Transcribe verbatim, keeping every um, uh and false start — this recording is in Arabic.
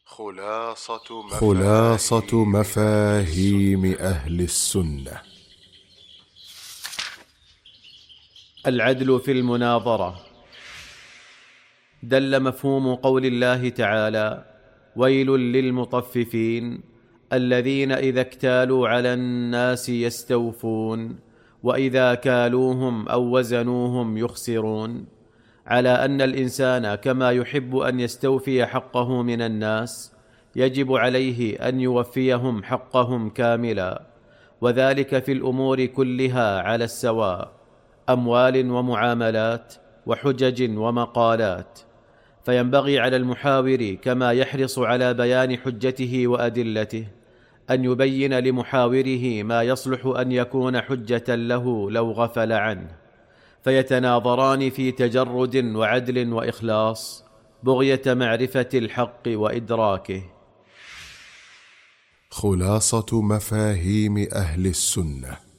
خلاصة مفاهيم, خلاصة مفاهيم أهل السنة. العدل في المناظرة. دل مفهوم قول الله تعالى: ويل للمطففين الذين إذا اكتالوا على الناس يستوفون وإذا كالوهم أو وزنوهم يخسرون، على أن الإنسان كما يحب أن يستوفي حقه من الناس يجب عليه أن يوفيهم حقهم كاملا، وذلك في الأمور كلها على السواء، أموال ومعاملات وحجج ومقالات. فينبغي على المحاور كما يحرص على بيان حجته وأدلته أن يبين لمحاوره ما يصلح أن يكون حجة له لو غفل عنه، فيتناظران في تجرد وعدل وإخلاص بغية معرفة الحق وإدراكه. خلاصة مفاهيم أهل السنة.